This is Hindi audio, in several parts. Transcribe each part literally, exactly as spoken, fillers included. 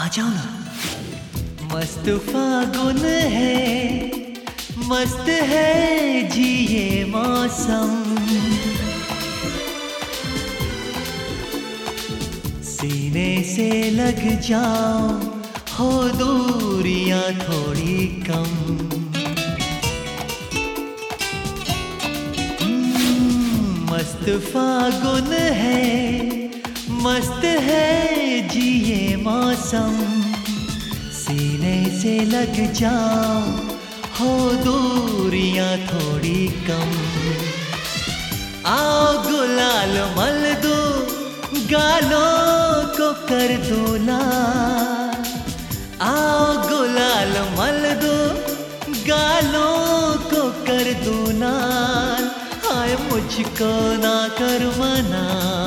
आ जाओ ना। मस्त फागुन है, मस्त है जी ये मौसम, सीने से लग जाओ हो दूरियां थोड़ी कम। मस्त फागुन है, मस्त है जी ये मौसम, सीने से लग जाओ हो दूरियां थोड़ी कम। आओ गुलाल मल दो, गालों को कर दो लाल। आओ गुलाल मल दो, गालों को कर दो लाल। हाय मुझको ना कर मना,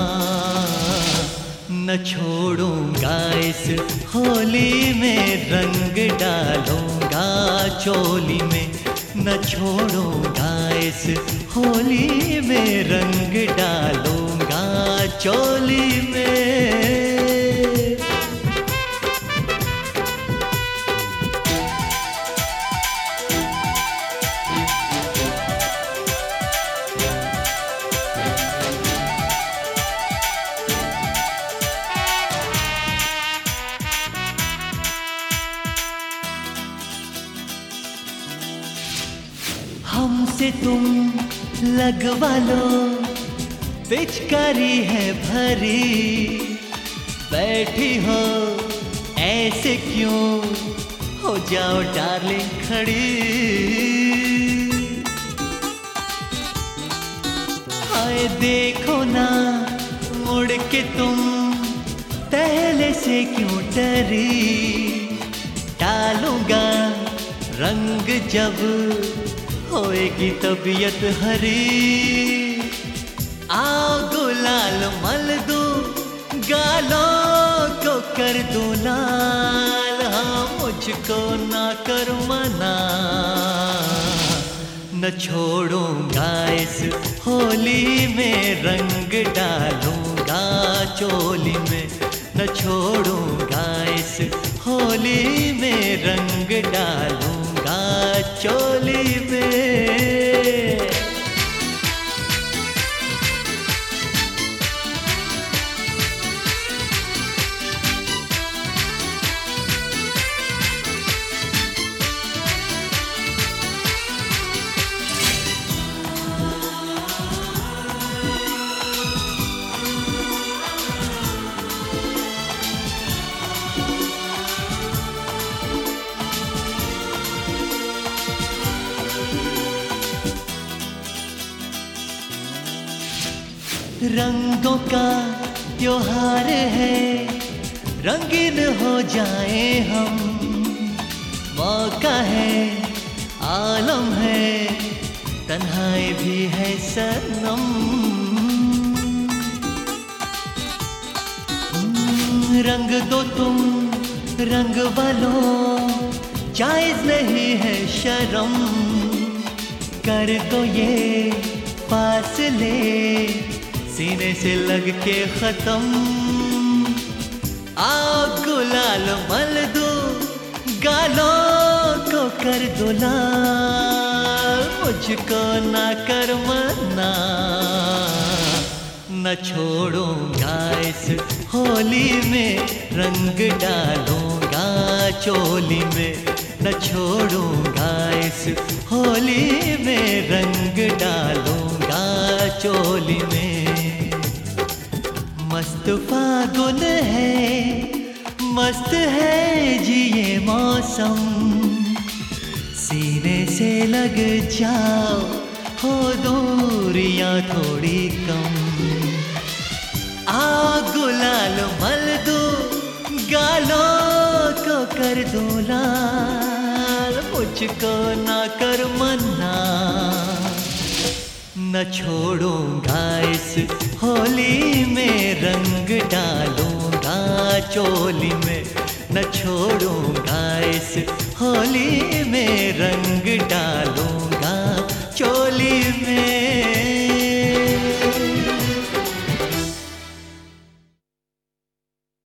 न छोड़ूंगा इस होली में, रंग डालूंगा चोली में। न छोड़ूंगा इस होली में, रंग डालूंगा चोली में। हमसे तुम लगवा लो, पिचकारी है भरी, बैठी हो ऐसे क्यों, हो जाओ डार्लिंग खड़ी। हाय देखो ना मुड़ के तुम, पहले से क्यों डरी। डालूंगा रंग जब होएगी तबीयत हरी। आओ गुलाल मल दो, गालों को कर दो लाल। हाँ मुझको ना कर मना, न छोड़ूंगा इस होली में, रंग डालूंगा चोली में। न छोड़ूंगा इस होली में, रंग डालूंगा चोली में। रंगों का त्योहार है, रंगीन हो जाए हम। मौका है, आलम है, तन्हाई भी है सनम। रंग दो तुम रंग वालों, जायज नहीं है शर्म। कर दो ये पास ले, सीने से लग के खत्म। आओ गुलाल मल दो, गालों को कर दो लाल। मुझको ना कर मना, न छोड़ूंगा इस होली में, रंग डालूंगा चोली में। न छोड़ूंगा इस होली में, रंग डालूंगा चोली में। मस्त फागुन है, मस्त है जी ये मौसम, सीने से लग जाओ हो दूरियां थोड़ी कम। आओ गुलाल मल दो, गालों को कर दो लाल। मुझको ना कर मना, न छोड़ूंगा इस होली में, रंग डालूंगा चोली में। न छोड़ूंगा इस होली में, रंग डाल